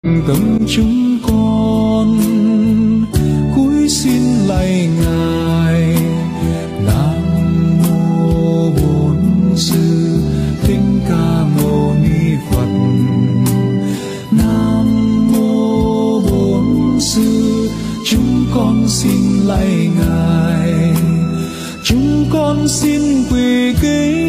tâm chúng con cúi xin lạy ngài. Nam mô Bổn Sư Thích Ca Mâu Ni Phật. Nam mô Bổn Sư, chúng con xin lạy ngài. Chúng con xin quỳ kính